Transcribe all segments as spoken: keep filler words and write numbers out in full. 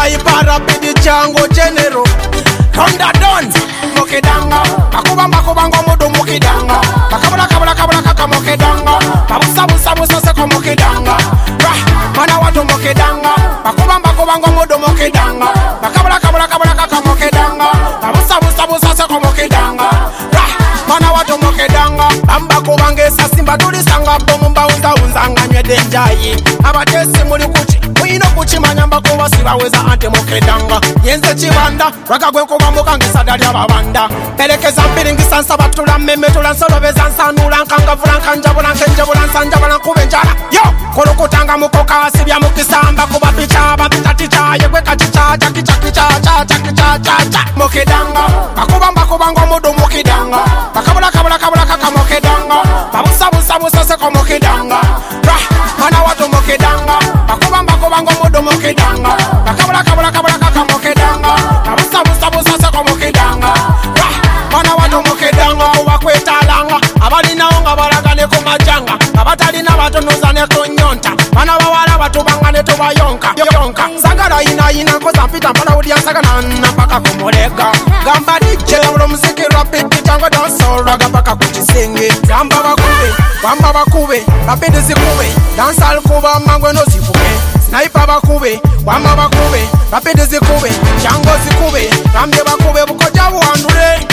Sniper rapid Django General Thunder Dons Mokedanga Bakuba bakuba ngo mudu mokedanga Bakabula kabula kabula kaka mokedanga Babusa busa busa seko mokedanga Rah mana watu mokedanga Bakuba bakuba ngo mudu mokedanga Bakabula kabula kabula kaka mokedanga Babusa busa busa seko mokedanga Rah mana watu mokedanga Bamba kubangesa simba tulisanga bomu mbaunza unzanga nye denjayi Abatesi muli kuchi Mwino kuchi manyamba kuwa siwaweza ante mokedanga Yenze chibanda Raka gwe kuwa mukangisa dali ababanda Pelekeza mpiringi sansa batula meme tula nsolobeza nsanula nkanga vula nkanjabula nkenjabula nsanjabula nkubenjala Yo! Kulukutanga mukoka sibya mukisamba kuba picha Bapita ticha yegwe kachicha Chakicha kicha cha chakicha cha cha Mokedanga Bakuba mbakuba ngo mudu mokedanga Bakabula kabula kabula kaka mokedanga Babusa busa busa seko mokedanga Rah! Mana watu mokedanga Bakuba mbakuba ngo mudu mokedanga Bakabula kabula kabula kaka mokedanga Babusa busa busa seko mokedanga Rah! Mana watu mokedanga Wakwetalanga Abalina onga balagane kumajanga Abatalina watu nuzane kunyonta Mana wawala watu bangane tuwa yonka Yonka Sagara ina ina koza mpita mpala udia sagana Napaka kumurega Gamba diche Ulo mziki rapid Django danso Raga paka kuchisingi Gamba wakube Gamba wakube Rapid zikube Dansa alkuba mangwe no zikube Sniper bakube Gamba bakube Rapid zikube Django zikube Gambye bakube Bukoja wandule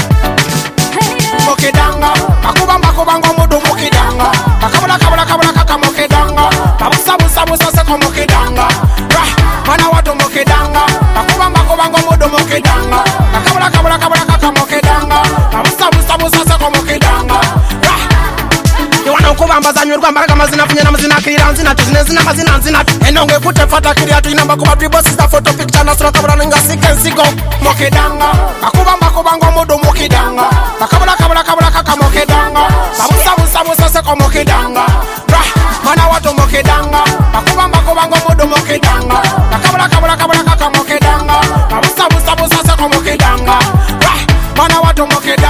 Mokedanga Bakuba bakuba ngo mudu mokedanga Bakabula kabula kabula kaka mokedanga Babusa busa busa seko mokedanga Rah mana watu mokedanga Bakuba bakuba ngo mudu mokedanga Bakabula kabula kabula kaka mokedanga Babusa busa busa seko mokedanga Rah Iwana ukubamba zanyu rwa mbaraga mazina Funya na mazina kirira nzina Tuzine zina mazina nzina Enongwe kute fata kiri atu inamba kuba Pribo sister photo picture Nasura kabula ninga sikensi go Mokedanga Bakuba bakuba ngo mudu mokedanga Bakabula kabula kabula kaka mokedanga Babusa busa busa seko mokedanga Rah mana watu mokedanga Bakuba bakuba ngo mudu mokedanga Bakabula kabula kabula kaka mokedanga Babusa busa busa seko mokedanga Rah mana watu mokedanga